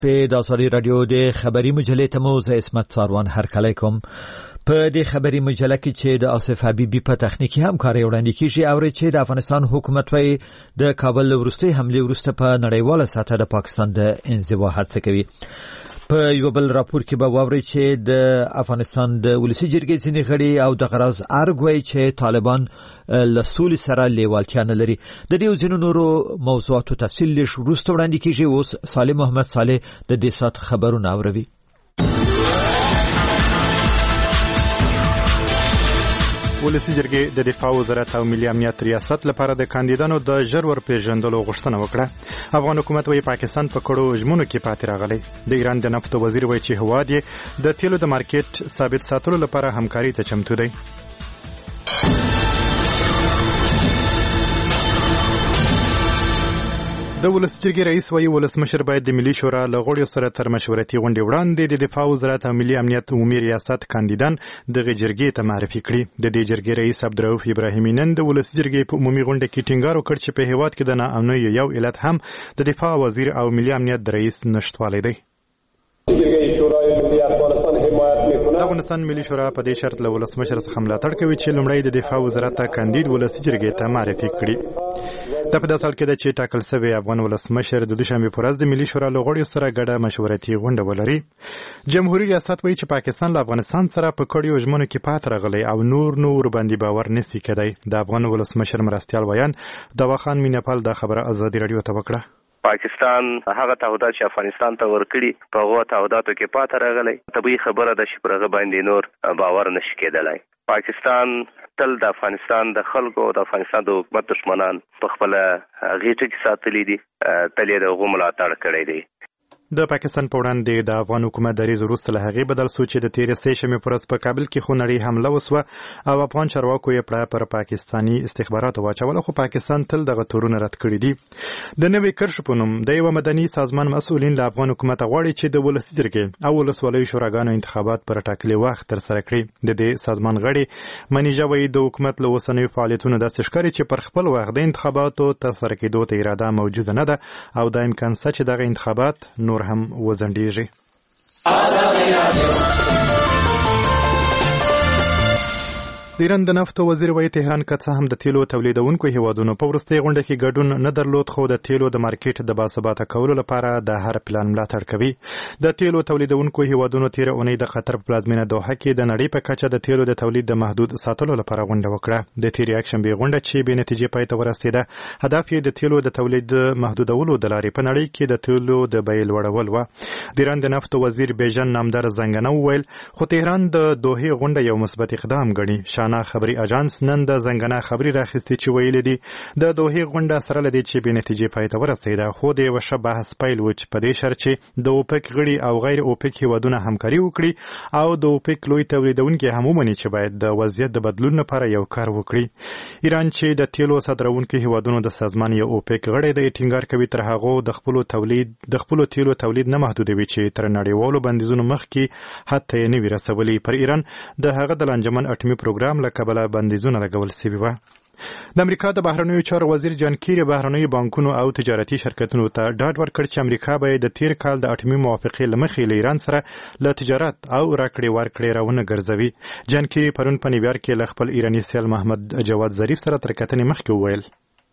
په داساري رادیو د خبري مجلې تموز اسمت ساروان هرکلی کوم. په دې خبري مجله کې چې د آصف حبیبي په تخنیکی همکاري وړاندې کیږي او چې د افغانستان حکومت وايي د کابل وروستي حمله وروسته په نړیواله سطح د پاکستان د انزوا هڅه کوي. په یو بل راپور کې به واوري چې د افغانستان د ولسی جرګې ځینې غړي او د غراز ارګوي چې طالبان له سولې سره لیوالتیا نه لري. د دې ځینو نورو موضوعاتو تفصیل لږ وروسته وړاندې کیږي. اوس صالح محمد صالح د دې سات خبرونه اوروي. ولسی جرګې د دفاع وزارت او ملي امنیت ریاست لپاره د کاندیدانو د ژر ورپېژندلو غوښتنه وکړه. افغان حکومت وايي پاکستان په کړو ژمنو کې پاتې راغلی. د ایران د نفت وزیر وايي چې هواد یې د تیلو د مارکیټ ثابت ساتلو لپاره همکاري ته چمتو دی. د ولس جرګې رئیس وايي ولسمشر باید د ملي شورا له غړیو سره تر مشورتي غونډې وړاندې د دفاع وزارت او ملي امنیت عمومي ریاست کاندیدان دغه جرګې ته معرفي کړي. د دې جرګې رئیس عبدالرؤف ابراهیمي نن د ولس جرګې په عمومي غونډه کې ټینګار وکړ چې په هیواد کې د ناامنۍ یو علت هم د دفاع وزیر او ملي امنیت د رئیس نشټوالی دی. د افغانستان ملي شورا په دې شرط له ولسمشر څخه ملاتړ کوي چې لومړی د دفاع وزارت ته کاندید ولسي جرګې ته معرفي کړي. دا په داسې حال کې ده چې ټاکل شوی افغان ولسمشر د دوشنبې په ورځ د ملي شورا له غړیو سره ګډه مشورتي غونډه ولري. جمهوریت ریاست وایي چې پاکستان له افغانستان سره په کړیو ژمنو کې پاتې راغلی او نور باندې باور نشي کېدی. د افغان ولسمشر مرستیال ویان دواخان مینپال دا خبره ازادي رادیو ته وکړه. پاکستان هغه تعهدات چې افغانستان ته ورکړي په هغه تعهداتو کې پاتې راغلی. طبیعي خبره ده چې پر هغه باندې نور باور نشي کېدلی. پاکستان تل د افغانستان د خلکو او د افغانستان د حکومت دشمنان په خپل غیټه کې ساتلي دي. تل یې د هغو ملاتړ کړی دی. د پاکستان په وړاندې د افغان حکومت دریځ وروسته له هغې بدل شو چې د تېرې سې شنبې په ورځ په کابل کې خونړۍ حمله وسوه او افغان چارواکو یې پړه پر پاکستاني استخباراتو واچوله، خو پاکستان تل دغه تورونه رد کړي دي. د نوې کرښو په نوم د یوه مدني سازمان مسؤلین له افغان حکومت غواړي چې د ولسي جرګې او ولسوالیو شوراګانو انتخابات پر ټاکلي وخت ترسره کړي. د دې سازمان غړي منیژه وایي د حکومت له اوسنیو فعالیتونو داسې ښکاري چې پر خپل وخت د انتخاباتو ترسره کېدو ته اراده موجوده نه ده او دا امکان شته چې دغه انتخابات نور هم وځنډېږي. د ایران د نفت وزیر وایي تهران که څه هم د تیلو تولیدونکو هیوادونو په وروستۍ غونډه کې ګډون نه درلود، خو د تیلو د مارکیټ د باثباته کولو لپاره د هر پلان ملاتړ کوي. د تیلو تولیدونکو هیوادونو تیره اونۍ د قطر په پلازمینه دوحه کې د نړۍ په کچه د تیلو د تولید د محدود ساتلو لپاره غونډه وکړه. د تیرې یکشنبې غونډه چې بې نتیجې پای ته ورسېده، هدف یې د تیلو د تولید محدودولو د لارې په نړۍ کې د تیلو د بیې لوړول و. د ایران د نفت وزیر بیژن نامدار زنګنه وویل، خو تهران د دوحې غونډه یو مثبت اقدام ګڼي. خبري اژانس نن د زنګنه خبري راخستې چې ویل دي د دوحې غونډه سره لدی چې بې نتیجې پای ته ورسېده، خو د یو ښه بحث پیل و چې په دې شرط چې د اوپک غړي او غیر اوپک هیوادونه همکاري وکړي او د اوپک لوی تولیدونکي هم ومني چې باید د وضعیت د بدلون لپاره یو کار وکړي. ایران چې د تیلو صادروونکو هیوادونو د سازمان یو اوپک غړی دی، ټینګار کوي تر هغه د خپل تیلو تولید نه محدودوي چې تر نړیوالو بندیزونو مخکې حتی نه وي رسولي. پر ایران د هغه د لانجمن اټومي پروګرام له کبله بندیزونه لګول شوي وو. د امریکا د بهرنیو چارو وزیر جان کیری بهرنیو بانکونو او تجارتي شرکتونو ته ډاډ ورکړ چې امریکا به د تیر کال د اټومي موافقې له مخې له ایران سره له تجارت او راکړې ورکړې راونه ګرځوي. جان کیری پرون په نیویارک کې له خپل ایراني سیال محمد جواد ظریف سره تر کتنې مخکې وویل،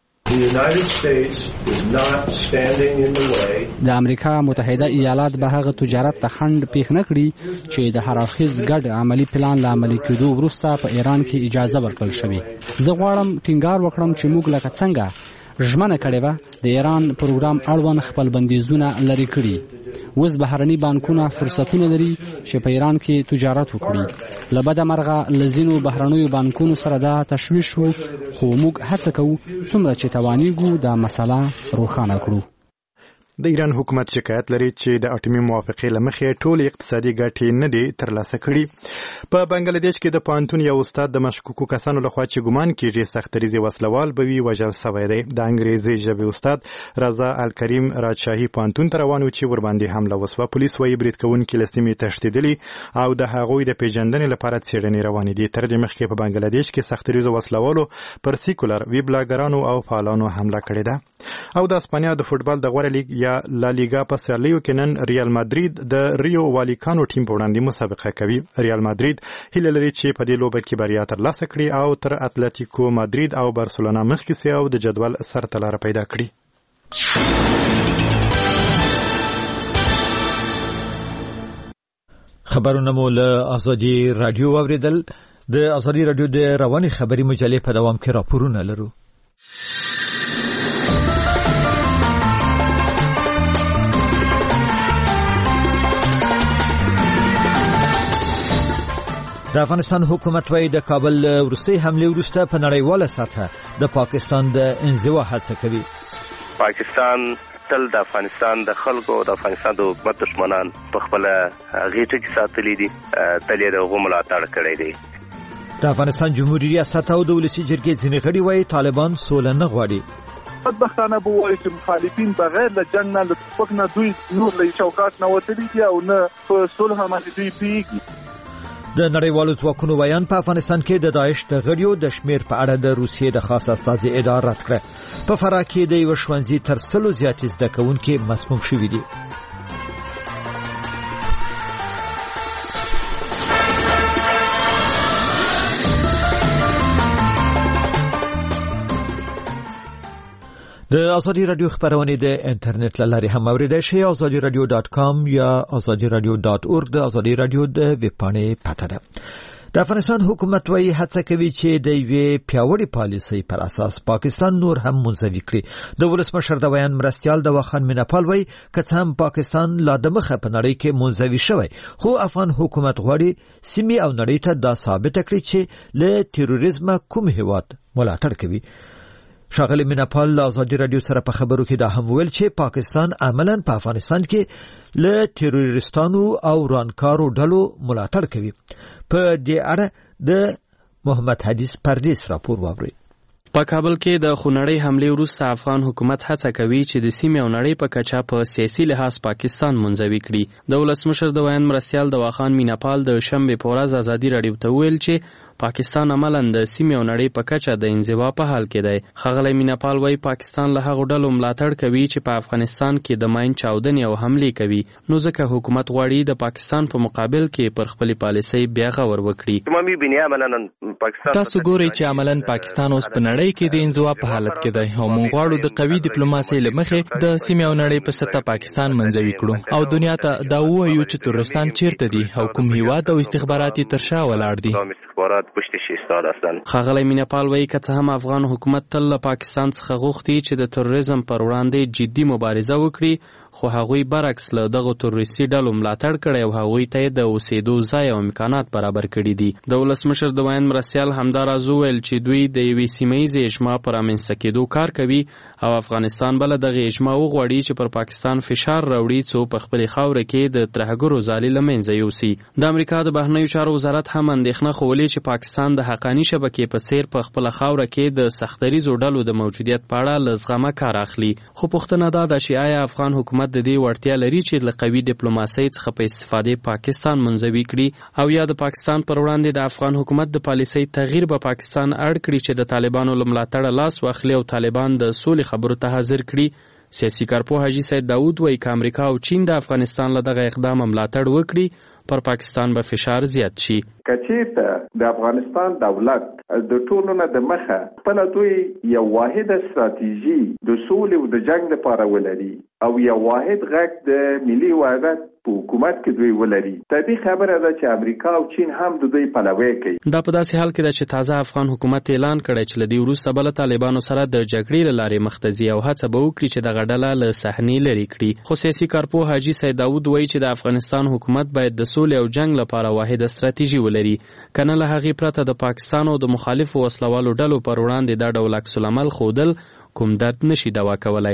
د امریکا متحده ایالات به هغه تجارت ته خنډ پیښ نه کړي چې د هر اړخیز ګډ عملی پلان له عملي کېدو وروسته په ایران کې اجازه ورکړل شوې. زه غواړم ټینګار وکړم چې موږ لکه څنګه ژمنه کړې وه د ایران پروګرام اړوند خپل بندیزونه لرې کړي. اوس بهرني بانکونه فرصتونه لري چې په ایران کې تجارت وکړي. له بده مرغه له ځینو بهرنیو بانکونو سره دا تشویش وو، خو موږ هڅه کوو څومره چې توانیږو دا مسله روښانه کړو. د ایران حکومت شکایت لري چې د اټومي موافقې له مخې ټول اقتصادي ګټې نه دي ترلاسه کړي. په بنگلاديش کې د پوهنتون یو استاد د مشکوکو کسانو لخوا چې ګمان کېږي سختریزي وسلوال به وي وژل شوی دی. د انګریزي ژبې استاد رضا الکریم راجشاهي پوهنتون ته روان و چې ورباندې حمله وسوه. پولیس وايي برید کوونکي له سیمې تښتېدلي او د هغوی د پیژندنې لپاره څېړنې روانې دي. تر دې مخکې په بنگلاديش کې سختریزو وسلوالو پر سیکولر وی بلاګرانو او فعالانو حمله کړې ده. او د اسپانیا د فوټبال د غوره لیګ لالیګا په سیالیو کې نن ریال مادرید د ریو والیکانو ټیم په وړاندې مسابقه کوي. ریال مادرید هیله لري چې په دې لوبه کې بریا ترلاسه کړي او تر اتلتیکو مادرید او بارسلونا مخکې سي او د جدول سرته لاره پیدا کړي. خبرونه مو له آزادي رادیو واوریدل. د آزادي رادیو د رواني خبري مجلې په دوام کې راپورونه لرو. د افغانستان حکومت وايي د کابل وروستۍ حملې وروسته په نړیواله سطحه د پاکستان د انزوا هڅه کوي. پاکستان تل د افغانستان د خلکو او د افغانستان د حکومت دشمنان په خپل غیټه کې ساتلي دي، تل یې د ملاتړ کړی دی. د افغانستان جمهوریت ریاست او د ولسی جرګې ځینې غړي وايي طالبان سوله نه غواړي. بدبختانه به وایي چې مخالفین بغیر له جنګ نه له توپک نه دوی نور له چوکاټ نه وتلي دي او نه په صلح باندې دوی پیږي. د نړیوالو ځواکونو بیان په افغانستان کې د داعش د غړیو د شمیر په اړه د روسیې د خاص استازي ادعا رد کړه. په فراه کې د یو ښوونځي تر 100 زیات زده کوونکي مسموم شوي دي. د آزادی رادیو خبرونه د انټرنیټ لارې هم اوریدای شئ. azadiradio.com یا azadiradio.org د آزادی رادیو د ویب پاڼې پته ده. د افغانستان حکومت وايي هڅه کوي چې د یوې پیاوړې پالیسۍ پر اساس پاکستان نور هم منزوي کړي. د ولسمشر د بیان مرستیال د واخان میناپال وايي که هم پاکستان لا د مخه په نړۍ کې منزوي شوی، خو افغان حکومت غواړي سیمې او نړۍ ته دا ثابت کړي چې له تروریزم کوم هیواد ملاتړ کوي. شاغلی میناپال له آزادی رادیو سره په خبرو کې دا هم ویل چې پاکستان عملاً په افغانستان کې له تروریستانو او رانکارو ډلو ملاتړ کوي. په دې اړه د محمد حدیث پردیس راپور واوري. په کابل کې د خونړۍ حملې وروسته افغان حکومت هڅه کوي چې د سیمې او نړۍ په کچه په سیاسي لحاظ پاکستان منزوي کړي. د ولسمشر د بیان مرستیال د واخان میناپال د شنبې په ورځ آزادي رادیو ته ویل چې پاکستان عملاً د سیمې او نړۍ په کچه د انزوا په حال کې دی. ښاغلی میناپال وايي پاکستان له هغو ډلو ملاتړ کوي چې په افغانستان کې د ماین چاودنې او حملې کوي، نو ځکه حکومت غواړي د پاکستان په مقابل کې پر خپلې پالیسۍ بیا غور وکړي. تاسو ګورئ چې عملاً پاکستان اوس په نړۍ کې د انزوا په حالت کې دی او موږ غواړو د قوي ډیپلوماسۍ له مخې د سیمې او نړۍ په سطحه پاکستان منزوي کړو او دنیا ته دا ووایو چې تروریستان چیرته دي او کوم هیواد او استخبارات یې تر شا ولاړ دي. ښاغلی میناپال وايي که څه هم افغان حکومت تل له پاکستان څخه غوښتي چې د تروریزم پر وړاندې جدي مبارزه وکړي، خو هغوی برعکس له دغو تروریستي ډلو ملاتړ کړی او هغوی ته یې د اوسېدو ځای او امکانات برابر کړي دي. د ولسمشر د بیان مرستیال همداراز وویل چې دوی د یوې سیمهییزې اجماع پر رامنځته کېدو کار کوي او افغانستان به له دغې اجماع وغواړي چې پر پاکستان فشار راوړي څو په خپلې خاوره کې د ترهګرو ځالې له منځه یوسي. د امریکا د بهرنیو چارو وزارت هم اندېښنه ښولې چې پاکستان د حقاني شبکې په څیر په خپله خاوره کې د سختدریزو ډلو د موجودیت په اړه له زغمه کار اخلي. خو پوښتنه دا ده چې آیا افغان حکومت د دې وړتیا لري چې له قوي ډیپلوماسۍ څخه په استفادې پاکستان منزوي کړي، او یا د پاکستان پر وړاندې د افغان حکومت د پالیسۍ تغییر به پاکستان اړ کړي چې د طالبانو له ملاتړه لاس واخلي او طالبان د سولې خبرو ته حاضر کړي. سیاسي کارپوه حاجي سید داود وايي که امریکا او چین د افغانستان له دغه اقدام ملاتړ وکړي پر پاکستان به فشار زیات شي. کچېرته د افغانستان دولت د ټولو نه د مخه خپله دوی یو واحده ستراتیژي د سولې او د جنګ لپاره ولري او یو واحد غږ د ملي وحدت په حکومت کې دوی ولري. طبیعي خبره ده چې امریکا او چین هم د دوی پلوي کوي. دا په داسې حال کې ده چې تازه افغان حکومت اعلان کړی چې له دې وروسته به له طالبانو سره د جګړې له لارې مخ ته ځي او هڅه به وکړي چې دغه ډله له صحنې لرې کړي. خو سیاسي کارپوه حاجي سید داود وایي چې د افغانستان حکومت باید د سولې او جنګ لپاره واحده ستراتیژي ولري، که نه له هغې پرته د پاکستان او د مخالفو وسلوالو ډلو پر وړاندې دا ډول عکس العمل ښودل کوم درد نشي دوا کولی.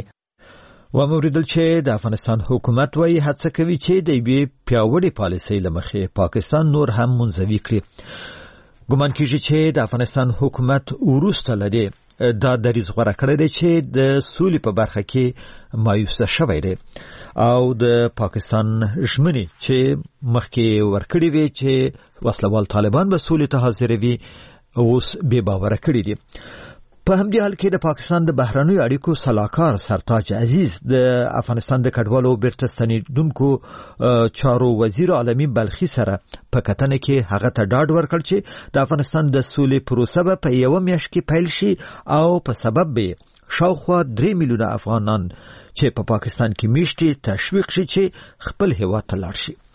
و موریدل چې د افغانستان حکومت وايي هڅه کوي چې د یوې پیاوړې پالیسۍ له مخې پاکستان نور هم منزوي کړي. ګمان کېږي چې د افغانستان حکومت وروسته له دې دا دریځ غوره کړی دی چې د سولې په برخه کې مایوسه شوی دی او د پاکستان ژمنې چې مخکې ورکړې وي چې وسلوال طالبان به سولې ته حاضروي اوس بې باوره کړي دي. په همدې حال کې د پاکستان د بهرنیو اړیکو سلاکار سرتاج عزیز د افغانستان د کډوالو بیرته ستنیدونکو چارو وزیر عالمي بلخي سره په کتنه کې هغه ته ډاډ ورکړ چې د افغانستان د سولې پروسه په یو میاشت کې پیل شي او په سبب به شاوخوا 3 میلیونه افغانان چې په پاکستان کې میشتي تشویق شي چې خپل هیواد ته لاړ شي.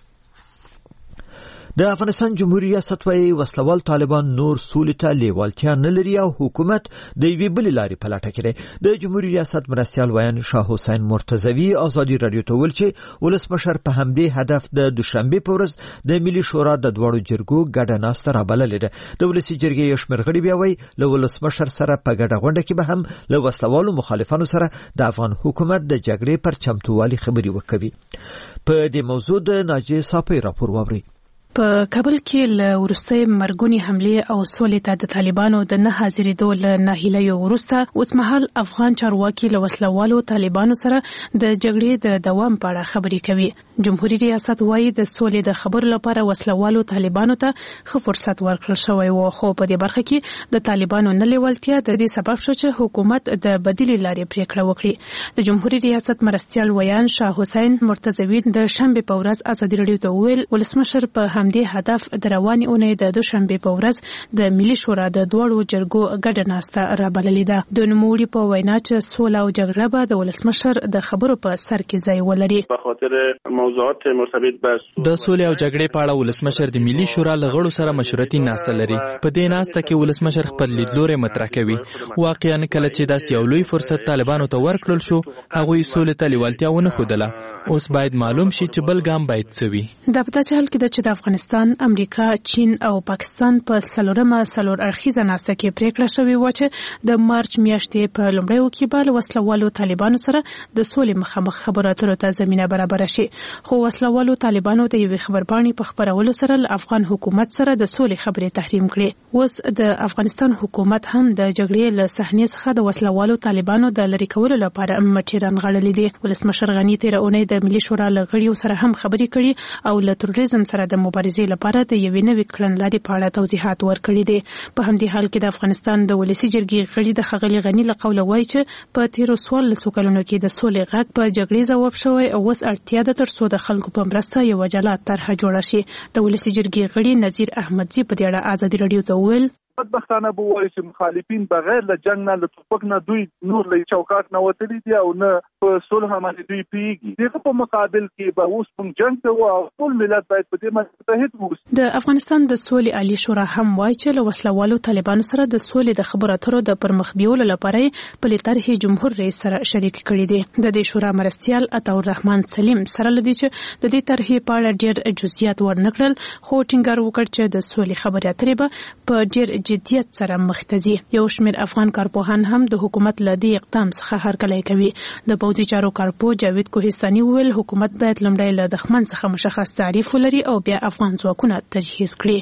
د افغانستان جمهوریت ریاست وايي وسلوال طالبان نور سولې ته لیوالتیا نه لري او حکومت د یوې بلې لارې په لټه کې دی. د جمهوریت ریاست مرستیال ویان شاه حسین مرتضوی ازادي رادیو ته ویل چې ولسمشر په همدې هدف د دوشنبه په ورځ د ملي شورا د دوړو جرګو ګډه ناسته رابللې ده. د ولسي جرګې یو شمېر غړي بیا وایي له ولسمشر سره په ګډه غونډه کې به هم له وسلوالو مخالفانو سره د افغان حکومت د جګړې پر چمتووالي خبري وکوي. په دې موضوع د ناجیه صافی راپور واوري. په کابل کې له وروستۍ مرګونی حمله او سولې ته د طالبانو د نه حاضرېدو له ناهیلۍ وروسته اوسمهال افغان چارواکي له وسلوالو طالبانو سره د جګړې د دوام په اړه خبرې کوي. جمهوریت ریاست وايي د سولې د خبرو لپاره وسلوالو طالبانو ته ښه فرصت ورکړل شوی و، خو په دې برخه کې د طالبانو نه لیوالتیا د دې سبب شو چې حکومت د بدیلې لارې پریکړه وکړي. د جمهوریت ریاست مرستیال ویان شاه حسین مرتضوی د شنبه په ورځ ازادي رادیو ته ویل ولسمشر په همدې هدف د روانې اونۍ د دوشنبه په ورځ د ملي شورا د دوړو جرګو ګډه ناسته رابللې ده. د نوموړي په وینا چې سوله او جګړه به د ولسمشر د خبرو په سر کې ځای ولري. په خاطر موضوعات مرتبط به د سولې او جګړې په اړه ولسمشر د ملي شورا له غړو سره مشورتي ناسته لري. په دې ناسته کې ولسمشر خپل لیدلوري مطرح کوي. واقعا کله چې داس یو لوی فرصت طالبانو ته ورکړل شو هغوی سولې ته لیوالتیا ونه ښودله. اوس باید معلوم شي چې بل ګام باید څه وي. دا په داسې حال کې ده چې د افغانستان، امریکا، چین او پاکستان په څلور اړخیزه ناسته کې پریکړه شوې و چې د مارچ میاشتې په لومړیو کې به له وسلوالو طالبانو سره د سولې مخامخ خبرو اترو ته زمینه برابره شي. خو وسلوالو طالبانو د یوې خبرپاڼې په خپرولو سره له افغان حکومت سره د سولې خبرې تحریم کړې. اوس د افغانستان حکومت هم د جګړې له صحنې څخه د وسلوالو طالبانو د لرې کولو لپاره مټې رانغاړلې دي. ولسمشر غني تېره اونۍ د ملي شورا له غړیو سره هم خبرې کړي او له تروریزم سره د مبارزې لپاره د یوې نوې کړنلارې په اړه توضیحات ورکړي دي. په همدې حال کې د افغانستان د ولسي جرګې غړي د ښاغلي غني له قوله وایي چې په تیرو 14 کلونو کې د سولې غږ په جګړې ځواب شوی او اوس اړتیا ده ترڅو د خلکو په مرسته یو جلا طرحه جوړه شي. د ولسي جرګې غړي نذیر احمدزي په دې اړه ازادي رادیو ته وویل بدبختانه به وایي چې مخالفین بغیر له جنگ نه له توپک نه دوی نور له چوکاټ نه وتلي دي او نه په صلح باندې دوی پیږي. دغه په مقابل کې به اوس موږ جنگ کوو او ټول ملت باید په دې متحد ووسي. د افغانستان د سولې عالی شورا هم وایي چې له وسلوالو طالبانو سره د سولې د خبرو اترو د پرمخ بیولو لپاره په طرحې جمهور رئیس سره شریک کړي دي. د دې شورا مرستیال عطاالرحمن سلیم سره لدی چې د دې طرحې په اړه ډېر جزئیات ورنکړل، خو ټینګار وکړ چې د سولې خبرې اترې به په ډېر جدیت سره مختزي. یو شمېر افغان کارپوهان هم د حکومت له دې اقدام څخه هرکلی کوي. د پوځي چارو کارپو جاوید کوهستاني وویل حکومت باید لومړی له دښمن څخه مشخص تعریف ولري او بیا افغان ځواکونه تجهیز کړي.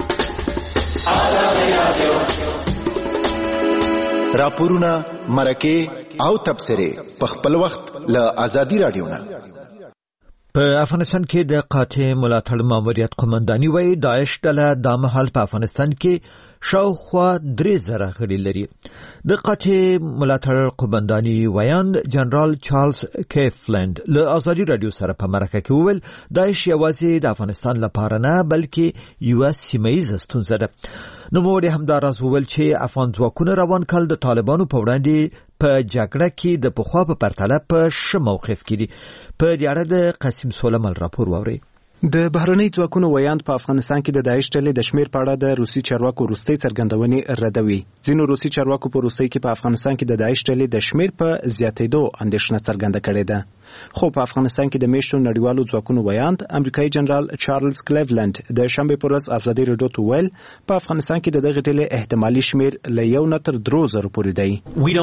راپورونه، مرکې او تبصرې په خپل وخت له آزادي رادیو نه. په افغانستان کې د قاطع ملاتړ ماموریت قومنداني وایي داعش ډله دا مهال په افغانستان کې شاوخوا 3000 غړي لري. د قاطع ملاتړ قومنداني ویان جنرال چارلز کیفلند له ازادي رادیو سره په مرکه کې وویل داعش یوازې د افغانستان لپاره نه بلکې یو سیمه‌ییزه ستونزه ده. نوموړي همداراز وویل چې افغان ځواکونه روان کال د طالبانو په وړاندې په جګړه کې د پخوا په پرتله په ښه موقف کې دي. په دې اړه د قاسم سولمل راپور واورئ. د بهرنۍ ځواکونو ویاند په افغانستان کې د داعش ډلې د شمیر په اړه د روسي چارواکو وروستۍ څرګندونې ردوي. ځینو روسي چارواکو په وروستۍ کې په افغانستان کې د داعش ډلې د شمیر په زیاتېدو اندېښنه څرګنده کړې ده. خو په افغانستان کې د میشتو نړیوالو ځواکونو ویاند امریکایي جنرال چارلز کلیولند د شنبه په ورځ ازادي رادیو ته ویل په افغانستان کې د دغه ډلې احتمالي شمیر له 1 نه تر 3000 پورې دی.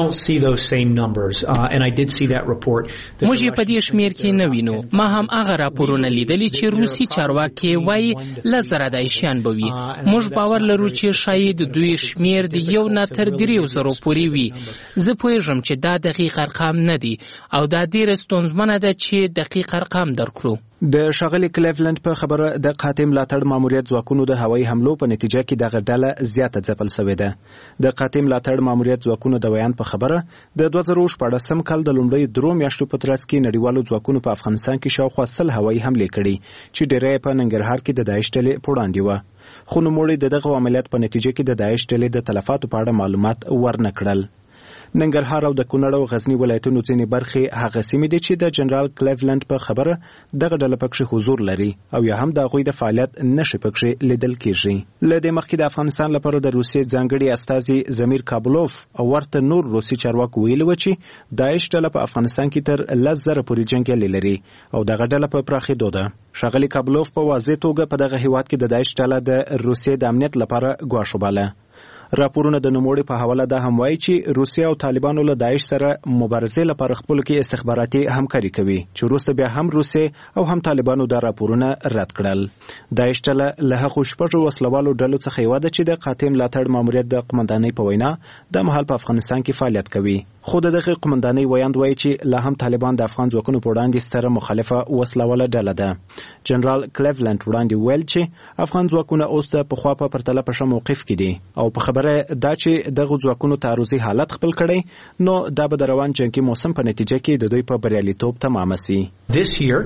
موږ په دې شمیر کې نه وینو. ما هم هغه راپورونه لیدلي چې روسي چارواکي وایي لزر دایشیان به وي. موږ باور لرو چې شاید دوی شمیر د 1 نه تر 3000 پورې وي. زه پوهیږم چې دا دقیق ارقام نه دي او دا ډېر ستونزمنه ده چې دقیق ارقام درکړو. د ښاغلي کلیولند په خبره د قاطع ملاتړ ماموریت ځواکونو د هوایي حملو په نتیجه کې دغه ډله زیاته ځپل شوې ده. د قاطع ملاتړ ماموریت ځواکونو د ویان په خبره د 2014 کال د لومړۍ درو میاشتو په ترڅ کې نړیوالو ځواکونو په افغانستان کې شاوخوا 100 هوایي حملې کړي چې ډېری په ننګرهار کې د داعش ډلې په وړاندې وه، خو نوموړي دغه عملیات په نتیجه کې د داعش ډلې د تلفاتو په اړه معلومات ورنه کړل. ننګرهار او د کونړ او غزنی ولایتونو ځینې برخې هغه سیمې دي چې د جنرال کلیولند په خبره دغه ډله پکښې حضور لري او یا هم د هغوی د فعالیت نښې پکښې لیدل کیږي. له دې مخکې د افغانستان لپاره د روسیې ځانګړي استازي زمیر کابلوف او ورته نور روسي چارواکو ویلي و چې داعش ډله په افغانستان کې تر 10,000 پورې جنګیالي لري او دغه ډله په پراخېدو ده. ښاغلي کابلوف په واضح توګه په دغه هیواد کې د داعش ډله د روسیې د امنیت لپاره ګواښ وباله. راپورونه د نوموړي په حواله دا هم وایي چې روسیه او طالبانو له داعش سره مبارزې لپاره خپل کې استخباراتي همکاري کوي چې وروسته بیا هم روسیه او هم طالبانو دا راپورونه رد کړل. داعش ډله له هغو شپږو وسلوالو ډلو څخه یوه ده چې د قاطع ملاتړ ماموریت د قمندانۍ په وینا د مهال په افغانستان کې فعالیت کوي، خو د دغه قمندانۍ ویاند وایي چې لا هم طالبان د افغان ځواکونو په وړاندې ستره مخالفه وسلواله ډله ده. جنرال کلیولند وړاندې ویل چې افغان ځواکونه اوس د پخوا په پرتله په ښه موقف کې دي او په خبره دا چې دغه ځواکونو تعرضي حالت خپل کړي نو دا به د روان جنگي موسم په نتیجه کې د دوی په بریالیتوب تمام شي. This year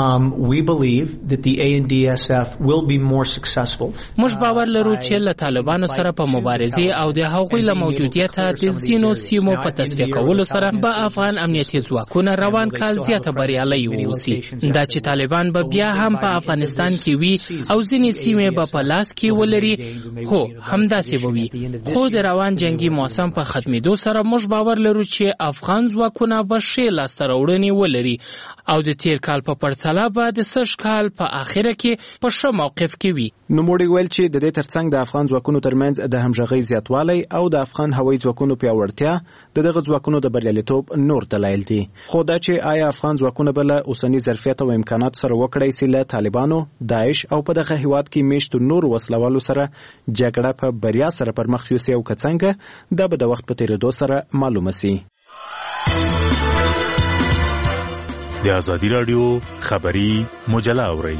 we believe that the ANDSF will be more successful. موږ باور لرو چې له طالبانو سره په مبارزه او د هغوی له موجودیت د زینو سیمو په تصفیه کولو سره به افغان امنیتي ځواکونه روان کال زیاته بریالي ووسی. دا چې طالبان به بیا هم په افغانستان کې وي او ځینې سیمې به په لاس کې ولري، هو همداسې به وي، خو د روان جنگي موسم په ختمېدو سره موږ باور لرو چې افغان ځواکونه به ښې لاسته راوړنې ولري او د تیر کال په پرتله به د سږ کال په اخره کې په ښه موقف کې وي. نوموړي ویل چې د دې ترڅنګ د افغان ځواکونو ترمنځ د همغږۍ زیاتوالی او د افغان هوایي ځواکونو پیاوړتیا د دغه ځواکونو د بریالیتوب نور دلایل دي، خو دا چې آیا افغان ځواکونه به له اوسني ظرفیت او امکانات سره وکړی سي له طالبانو، داعش او په دغه هیواد کې میشتو نور وسلوالو سره جګړه په بریا سره پر مخ یوسي او کڅنګه دا به د وخت په تیریدو سره معلومه سي. د ازادي راډیو خبري مجله اورئ.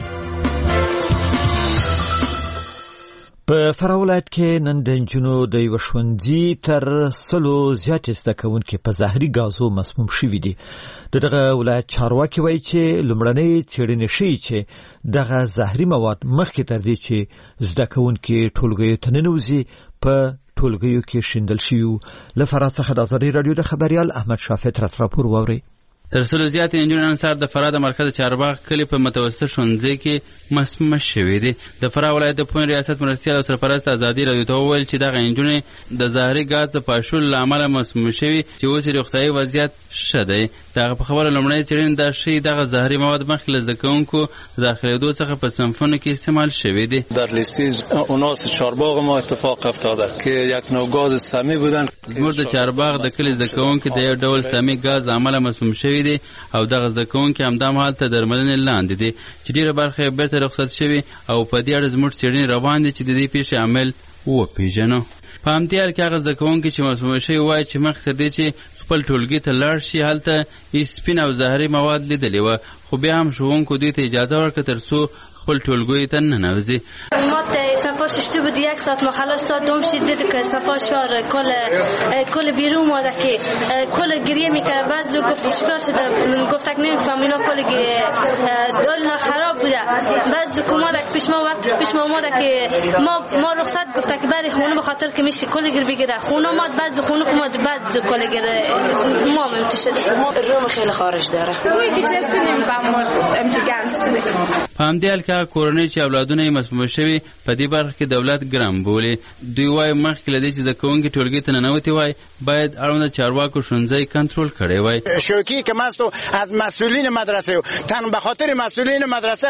په فراه ولایت کې نن د نجونو د یوه ښوونځي تر 100 زیاتې زده کوونکي په زهري ګازو مسموم شوي دي. دغه ولایت چارواکي وایي چې لومړنۍ څېړنې ښیي چې دغه زهري مواد مخکې تر دې چې زده کوونکي ټولګیو ته ننوځي په ټولګیو کې شیندل شوي. له فراه څخه د ازادي راډیو د خبریال احمد شافت راپور واورئ. تر 100 زیاتې نجونې نن سهار د فراه د مرکز چارباغ کلي په متوسط ښوونځي کې مسمومه شوې دي. د فراه ولایت د پوهنې ریاست مرستیال او سرپرست ازادي راډیو ته وویل چې دغه نجونې د زهري ګاز د پاشلو له امله مسمومه شوي چې اوس یې روغتیایي وضعیت ښه دی. دغه په خبره لومړنۍ څېړنې دا ښیي دغه زهري مواد مخکې له زده کوونکو د داخلېدو څخه په صنفونو کې استعمال شوي دي. در لیستیز اوناس چارباغ ما اتفاق افتاده که یک نوع گاز سمی بودن. زموږ د چارباغ د کلي زده کوونکي د یو ډول سمی ګاز له امله مسموم شوي دي او دغه زده کوونکي همدا مهال ته درملنې لاندې دي چې ډېره برخه یې بېرته رخصت شوي او په دې اړه زموږ څېړنې روان دي چې د دې پیښې عامل وپېژنو. په همدې حال کې هغه زده کوونکي چې مسموم شوي وایي چې مخکې تر دې چې خپل ټولګي ته لاړ شي هلته سپین او زهري مواد لیدلي وه، خو بیا هم ښوونکو دوی ته اجازه ورکړه تر څو خپل ټولګی ته ننوځي. ما صفاش شده بود 1 ساعت ما خلاص ساعت دوم شد دید که صفاش وار کل بیرون ماده که کل گریه میکنه بعد زو گفت چیکار شده گفتک نمیفهم اینا کل دلنا خراب بوده بعد زو کماده پیش ما وقت پیش ما اومده که ما رخصت گفتک بری خونه به خاطر که میشه کل گیر بگیره خونه اومد بعد زو خونه اومد بعد زو کل گیر ما ممتی شده روم خیلی خارج داره بوی که چیز نمیفهم امتگانس شده. فهمدیال که کورنۍ چې اولادونه یې مسموم شوي په دې برخه کې دولت ګرم بولي. دوی وایي مخکې له دې چې زده کوونکي ټولګي ته ننوتي وای باید اړونده چارواکو ښوونځی کنټرول کړی وای. شوکی که مست از مسئولین مدرسه تن به خاطر مسئولین مدرسه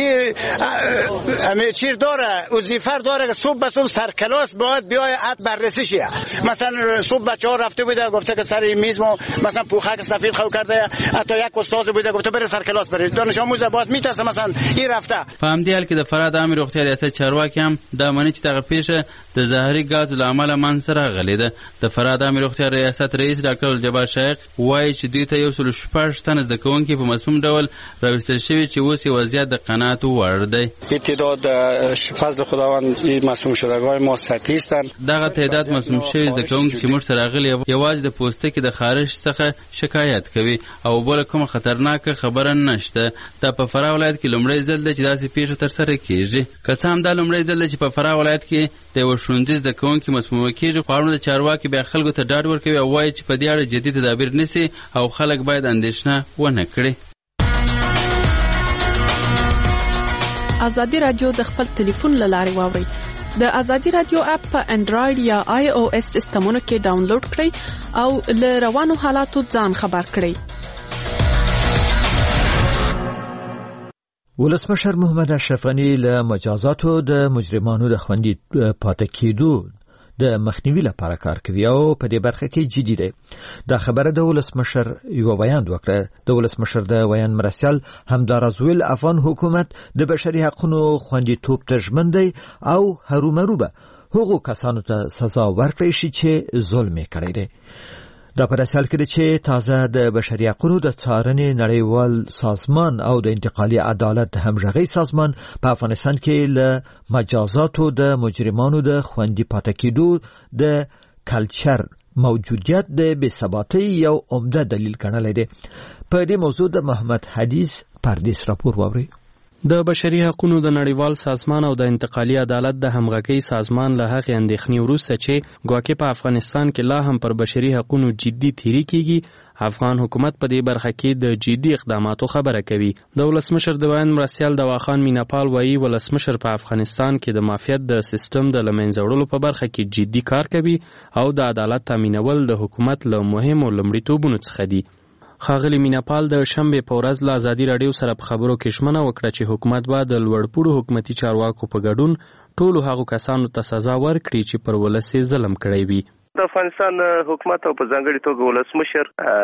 چیر داره وظیفه داره که صبح به صبح سر کلاس باید بیای حد بررسی شه. مثلا صبح بچه‌ها رفته بوده گفته که سر میز ما مثلا پوخک سفید خو کرده حتی یک استاد بوده گفته بره سر کلاس برید دانش آموز باید میترسه مثلا کی رفته. په همدې حال کې د فراه د عامې روغتیا ریاست چارواکي هم دا مني چې دغه پیښه د زهري ګازو له امله منځته راغلې ده. د فراه د عامې روغتیا ریاست رئیس ډاکټر الجبار شایق وایي چې دوی ته 116 تنه زده کوونکي په مسموم ډول راوستل شوي چې اوس یې وضعیت د قناعت وړ دی. تعداد فضل خداوند مسموم شدگان ما سطحی هستند. دغه تعداد مسموم شوي زده کوونکي چې موږ ته راغلي یوازې د پوستکي د خارش څخه شکایت کوي او بله کومه خطرناکه خبره نشته. دا په فراه ولایت کې لومړی ځل دی چې داسې پیښه ترسره کیږي. که څه هم دا لومړی ځل دی چې په فراه ولایت کې د یوه ښوونځي زده کوونکي مسمومه کیږي، خو اړوند چارواکي بیا خلکو ته ډاډ ورکوي او وایي چې په دې اړه جدي تدابیر نیسي او خلک باید اندېښنه ونه کړي. ازادي رادیو د خپل ټلیفون له لارې واورئ. د ازادي رادیو اپ په انډراید یا آی او اس سیسټمونو کې ډاونلوډ کړئ او له روانو حالاتو ځان خبر کړئ. ولسمشر محمد اشرف غني له مجازاتو د مجرمانو د خوندي پاتې کېدو د مخنیوي لپاره کار کوي او په دې برخه کې جدي دی. دا خبره د ولسمشر یو بیان وکړه. د ولسمشر د بیان مرسل همدارزویل افغان حکومت د بشري حقوقو خوندیتوب ته ژمن دی او هرومرو به هغو کسانو ته سزا ورکړي شي چې ظلم یې کړی دی. دا په داسې حال کې چې تازه د بشري حقوقو د څارنې نړیوال سازمان او د انتقالي عدالت همغږي سازمان په افغانستان کې له مجازاتو د مجرمانو د خوندي پاتې کېدو د کلچر موجودیت د بېثباتۍ یو عمده دلیل ګڼلی دی. په دې موضوع د محمد حدیث پردیس راپور واورئ. د بشري حقوقو د نړیوال سازمان او د انتقالي عدالت د همغږي سازمان له هغې اندېښنې وروسته چې ګواکې په افغانستان کې لا هم پر بشري حقوقو جدي تیری کیږي، افغان حکومت په دې برخه کې د جدي اقداماتو خبره کوي. د ولسمشر د بیان مرستیال دواخان میناپال وایي ولسمشر په افغانستان کې د مافیات د سیستم د له منځه وړلو په برخه کې جدي کار کوي او د عدالت تامینول د حکومت له مهمو لومړیتوبونو څخه دي. ښاغلي میناپال د شنبې په ورځ له ازادي راډیو سره په خبرو کې ژمنه وکړه چې حکومت به د لوړپوړو حکومتي چارواکو په ګډون ټولو هغو کسانو ته سزا ورکړي چې پر ولس یې ظلم کړی وي. د افغانستان حکومت او په ځانګړي توګه ولسمشر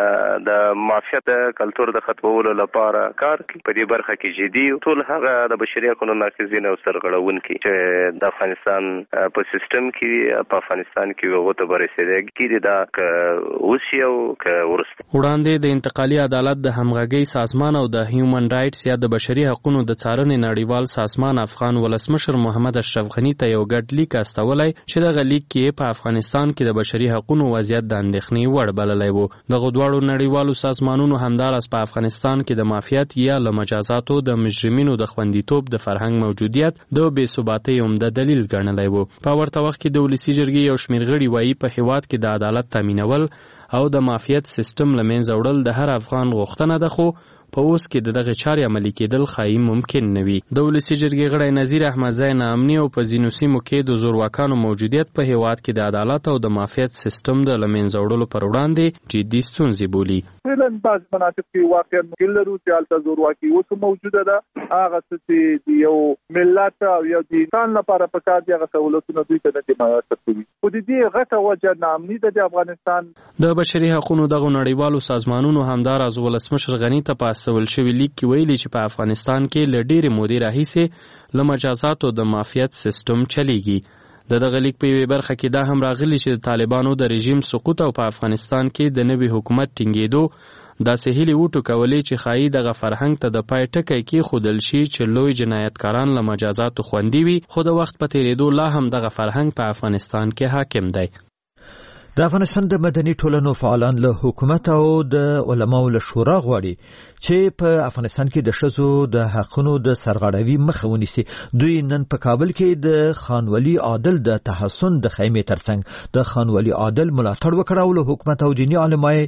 د مافیات کلتور د ختمولو لپاره کار کوي. په دې برخه کې جدي ټول هغه د بشري حقوقو ناقضین او سرغړونکي چې د افغانستان په سیستم کې په افغانستان کې وغوته برسېږي دا اوس یو ورسته. وړاندې د انتقالي عدالت د همغږي سازمان او د هیومن رائټس یا د بشري حقوقو د څارنې نړیوال سازمان افغان ولسمشر محمد اشرف غني ته یو ګډ لیک استولی چې دغه لیک کې په افغانستان کې د بشري حقوقو وضعیت د اندېښنې وړ بللی و. دغه دواړو نړیوالو سازمانونو همداراز په افغانستان کې د مافیات یا له مجازاتو د مجرمینو د خوندیتوب د فرهنګ موجودیت د بې ثباتۍ عمده دلیل ګڼلی و. په ورته وخت کې د ولسي جرګې یو شمېر غړي وایي په هېواد کې د عدالت تامینول او د مافیات سیستم له منځه وړل د هر افغان غوښتنه ده، خو په اوس کې د دغه چارې عملي کېدل ښایي ممکن نه وي. د ولسي جرګې غړی نظیر احمدزی ناامني او په ځینو سیمو کې د زورواکانو موجودیت په هېواد کې د عدالت او د مافیات سیستم د له منځه وړلو پر وړاندې جدي ستونزې بولي. فعلا بعض مناطق کې واقعا مشکل لرو چې هلته زورواکي اوس موجوده ده. هغه چې د یو ملت او یو د انسان لپاره پکار دي هغه سهولتونه دوی ته نه دي میسر کوي. خو د دې غټه وجه ناامني ده د افغانستان. د بشري حقوقو دغو نړیوالو سازمانونو همداراز ولسمشر غني ته په استول شوي لیک کې ویلي چې په افغانستان کې له ډېرې مودې راهیسې له مجازاتو د مافیات سیستم چلیږي. د دغه لیک په یوې برخه کې دا هم راغلي چې د طالبانو د رژیم سقوط او په افغانستان کې د نوي حکومت ټینګېدو داسې هیلې وټوکولې چې ښایي دغه فرهنګ ته د پای ټکی کېښودل شي چې لوی جنایتکاران له مجازاتو خوندي وي، خو د وخت په تېرېدو لا هم دغه فرهنګ په افغانستان کې حاکم دی. د افغانستان د مدني ټولنو فعالان له حکومت او د علماو له شورا غواړي چې په افغانستان کې د ښځو د حقونو د سرغړاوي مخه ونیسي. دوی نن په کابل کې د خان ولی عادل د تحسن د خیمې ترڅنګ د خان ولی عادل ملاتړ وکړ او له حکومت او دیني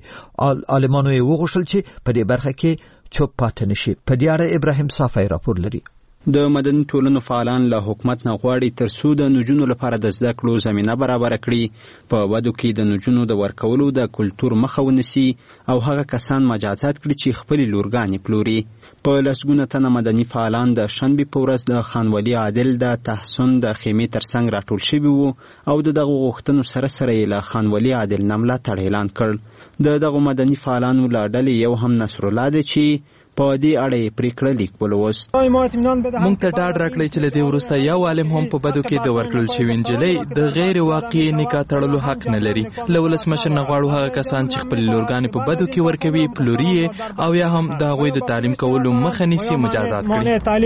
عالمانو یې وغوښتل چې په دې برخه کې چوپ پاتې نشي. په دې اړه ابراهیم صافی راپور لري. د مدني ټولنو فعالان له حکومت نه غواړي ترڅو د نجونو لپاره د زده کړو زمینه برابر کړي، په ودو کې د نجونو د ورکولو د کلتور مخه ونیسي او هغه کسان مجازات کړي چې خپلې لورګانې پلوري. په لسګونه تنه مدني فعالان د شنبې په ورځ د خان ولی عادل د تحسن د خیمې ترڅنګ راټول شوي وو او د دغو غوښتنو سره سره یې له خان ولی عادل نه ملاتړ اعلان کړ. د دغو مدني فعالانو له ډلې یو هم نصرالله دی چې په دې اړه پریکړه لیک ولوست. موږ ته ډاډ راکړی چې له دې وروسته یو عالم هم په بدو کې د ورکړل شوې نجلۍ د غیر واقعي نکاح تړلو حق نه لري. له ولسمشر نه غواړو هغه کسان چې خپل لورګانې په بدو کې ورکوي پلوري او یا هم د هغوی د تعلیم کولو مخه نیسي مجازات کړي.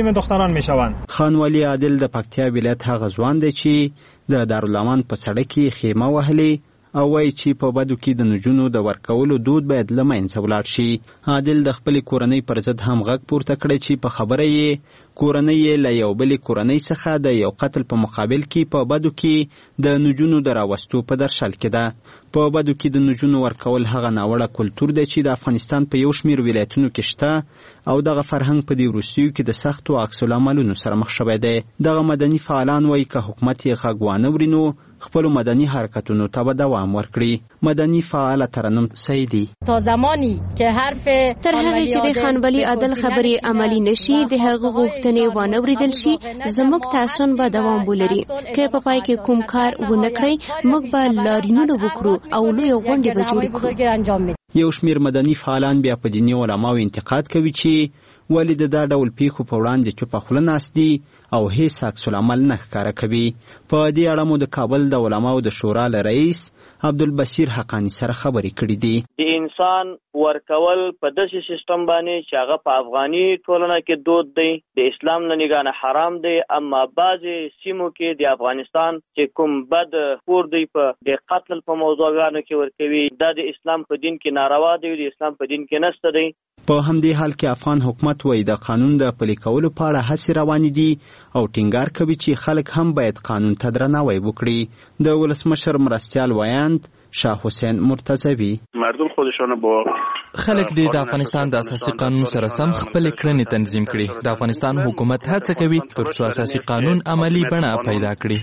خان ولی عادل د پکتیا ولایت هغه ځوان دی چې د دارالامان په سړک کې خیمه وهلې او وایي چې په بدو کې د نجونو د ورکولو دود باید له منځه ولاړ شي. عادل د خپلې کورنۍ پر ضد هم غږ پورته کړی چې په خبره یې کورنۍ یې له یو بلې کورنۍ څخه د یو قتل په مقابل کې په بدو کې د نجونو د راوستو په درشل کې ده. په بدو کې د نجونو ورکول هغه ناوړه کلتور دی چې د افغانستان په یو شمېر ولایتونو کې شته او دغه فرهنګ په دې وروستیو کې د سختو عکس العملونو سره مخ شوی دی. دغه مدني فعالان وایي که حکومت یې غږ وانه وري نو خپل مدني حرکتونو ته به دوام ورکړي. مدني فعال ترنم سیدی: تا زمانی که حرف تر هغه چې د خان ولی عادل خبرې عملی نشي د هغه غوښتنې وانه وریدل شي زموږ تعصب به دوام ولري. که په پای کې کوم کار ونه کړی موږ به لارینونه وکړو او لوی غونډې به جوړ کړو. یو شمېر مدني فعالان بیا په دیني علماو انتقاد کوي چې ولې د دا ډول پیښو په وړاندې چوپه خوله ناست دي او هیڅ عکس العمل نه ښکاره کوي. په دې اړه مو د کابل د علماو د شورا له رئیس عبدالبصیر حقانی سره خبرې کړې دي. د انسان ورکول په داسې سیستم باندې چې هغه په افغاني ټولنه کې دود دی د اسلام له نگاه نه حرام دی، اما بعضې سیمو کې د افغانستان چې کوم بد خور دی په د قتل په موضوعګانو کې ورکوي دا د اسلام په دین کې ناروا دی، د اسلام په دین کې نشته دی. په همدې حال کې افغان حکومت وایي د قانون د پلي کولو په اړه هڅې روانې دي او ټینګار کوي چې خلک هم باید قانون ته درناوی وکړي. د ولسمشر مرستیال وایند شاه حسین مرتضوی: مردم خودشون با خلک د افغانستان د اساسي قانون سره سم خپل کړنې تنظیم کړي. د افغانستان حکومت هڅه کوي ترڅو اساسي قانون عملی بڼه پیدا کړي.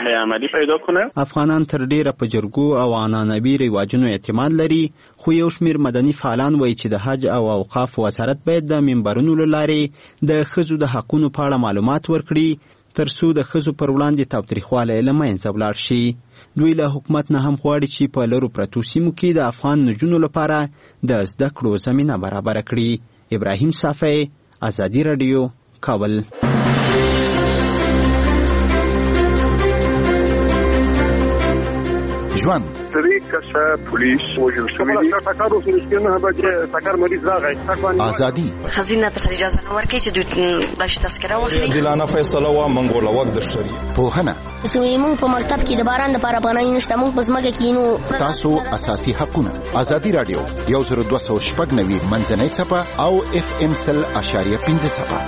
افغانان تر ډیره په جرګو او عنعنوي رواجونو اعتماد لري، خو یو شمېر مدني فعالان وایي چې د حج او اوقاف وزارت باید د منبرونو له لارې د ښځو د حقونو په اړه معلومات ورکړي ترڅو د ښځو پر وړاندې تاوتریخوالی له منځه ولاړ شي. دوی له حکومت نه هم غواړي چې په لرو پرتو سیمو کې د افغان نجونو لپاره د زده کړو زمینه برابره کړي. ابراهیم صافی، ازادي راډیو، کابل. ژوند ازادي خزینه په اجازه نه ورکړي چې دوی باندې تذکره واخلي. دلانه فیصله وا منګوله وخت د شری پوهنه زموږ په مکتب کې د باران لپاره پناه نشته، موږ په ځمکه کې نو تاسو اساسي حقونه. ازادي رادیو 102.9 منځنۍ صفه او FM 100.5 صفه.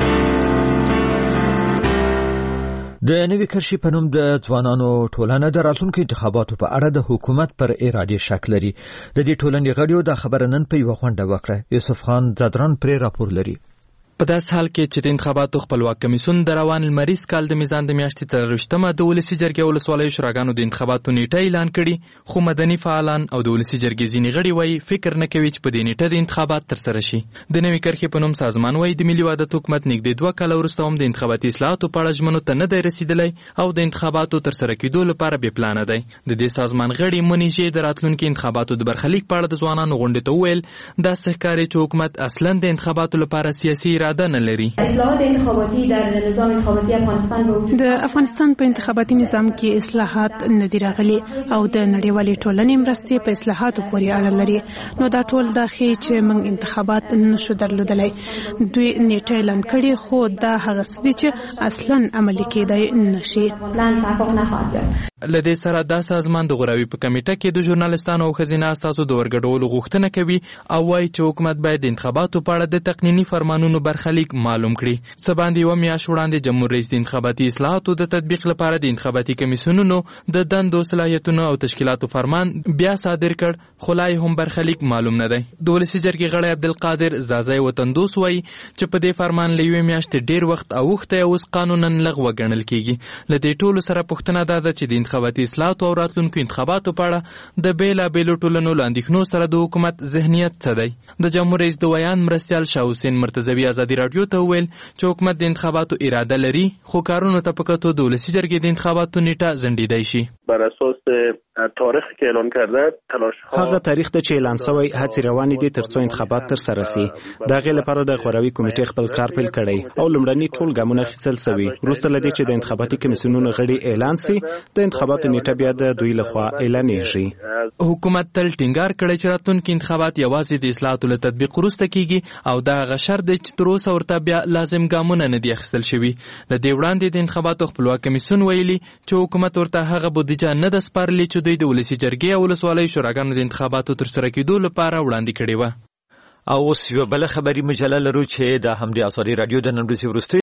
د نوي کرشي په نوم د ځوانانو ټولنه د راتلونکو انتخاباتو په اړه د حکومت پر ارادې شک لري. د دې ټولنې غړیو د خبره نن په یوه غونډه وکړه. یوسف خان زادران پرې راپور لري. په داس حال کې چې د انتخاباتو خپلواک کمیسیون د روان لمریز کال د میزان د میاشتې 24مه د ولسي جرګې ولسوالیو شوراګانو د انتخاباتو نیټه اعلان کړي، خو مدني فعالان او د ولسي جرګې ځینې غړي وایي فکر نه کوي چې په دې نیټه د انتخابات ترسره شي. د نوي کرښې په نوم سازمان وایي د ملي وحدت حکومت نږدې 2 کاله وروسته هم د انتخاباتي اصلاحاتو په اړه ژمنو ته نه دی رسیدلی او د انتخاباتو ترسره کېدو لپاره بې پلانه دی. د دې سازمان غړي منیژې د راتلونکي انتخاباتو د برخلیک په اړه د ځوانانو غونډې ته وویل داسې ښکاري چې حکومت اصلاً د انتخاباتو لپاره سیاسي اراده نه لري. اصلاحات انتخاباتی در نظام انتخاباتی افغانستان د افغانستان په انتخاباتي نظام کې اصلاحات نه دي راغلي او د نړیوالې ټولنې مرستې په اصلاحاتو پورې اړه لري. نو دا ټول دا ښیي چې موږ انتخابات نشو درلودلی. دوی نیټه اعلان کړي خو دا هغه څه دي چې اصلاً عملي کېدای نشي. له دې سره دا سازمان د غوراوي په کمیټه کې د ژورنالستانو او ښځینه اساسو د ورګډولو غوښتنه کوي او وایي چې حکومت باید د انتخاباتو په اړه د تقنیني فرمانونو برخلیک معلوم کړي. څه باندې یوه میاشت وړاندې جمهور رئیس د انتخاباتي اصلاحاتو د تطبیق لپاره د انتخاباتي کمیسیونونو د دندو صلاحیتونو او تشکیلاتو فرمان بیا صادر کړ، خو لا هم برخلیک معلوم نه دی. د ولسي جرګې غړی عبدالقادر زازی وطندوس وایي چې په دې فرمان له یوې میاشتې ډیر وخت اوښتی اوس قانونا لغوه ګڼل کیږي. له دې ټولو سره پوښتنه دا ده چې د انتخاباتي اصلاحاتو او راتلونکو انتخاباتو په اړه د بېلابېلو ټولنو له اندېښنو سره د حکومت ذهنیت څه دی. د جمهور رئیس د ویان مرستیال شاه حسین مرتضوی ازادي راډیو ته وویل چې حکومت د انتخاباتو اراده لري، خو کارونو ته په کتو د ولسي جرګې د انتخاباتو نیټه ځنډېدی شي. بر اساس تاریخ که اعلان کرده تلاش هغه تاریخ ته چې اعلان شوی هڅې روانې دي ترڅو انتخابات تر سره شي. د غیر لپاره د غوراوي کمیټې خپل کار پیل کړی او لومړني ټول ګامونه اخیستل شوي. وروسته لدی چې د انتخاباتي کمیسیونونو غړي اعلان شي د انتخاباتو نیټه بیا د دوی لخوا اعلانېږي. حکومت تل ټینګار کړی چې راتلونکي انتخابات یوازې د اصلاحاتو له تطبیق وروسته کیږي او دا هغه شرط دی چې تر اوسه ورته بیا لازم ګامونه نه دي اخیستل شوي. له دې وړاندې د انتخاباتو خپلواک کمیسیون ویلي چې حکومت ورته هغه بودیجه نه ده سپارلې چې دوی د ولسي جرګې او ولسوالیو شوراګانو د انتخاباتو ترسره کېدو لپاره وړاندې کړې وه. او اوس یوه بله خبري مجله لرو چې د همدې ازادي راډیو د نن ورځې وروستۍ